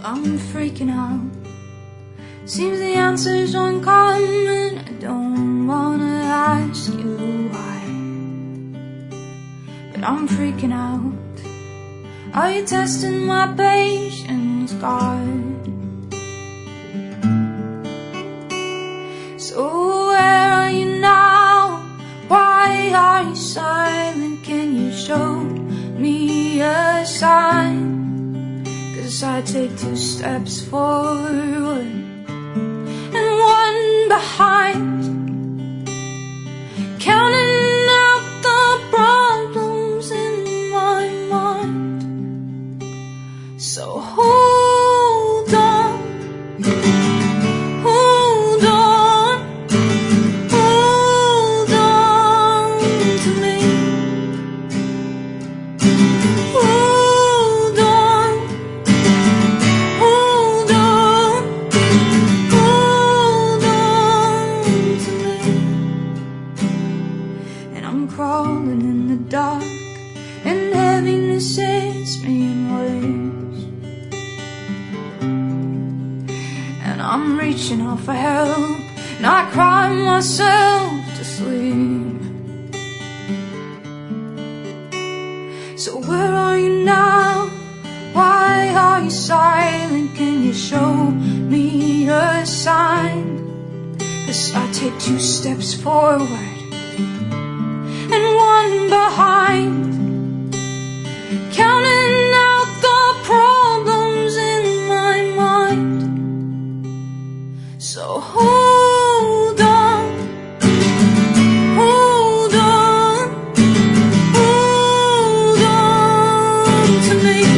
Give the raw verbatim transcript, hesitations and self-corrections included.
I'm freaking out. Seems the answers aren't coming. I don't wanna ask you why, but I'm freaking out. Are you testing my patience, God? So where are you now? Why are you silent? Can you show me a sign? 'Cause I take two steps forward and one behind, counting out the problems in my mind. So hold on, hold on, hold on to me. Hold on, hold on, hold on to me. And I'm crawling in the dark, and heaviness hits me in waves. And I'm reaching out for help, and I cry myself to sleep. So where are you now? Why are you silent? Can you show me a sign? 'Cause I take two steps forward and one behind, counting out the problems in my mind. So hold on, hold on, hold on to me.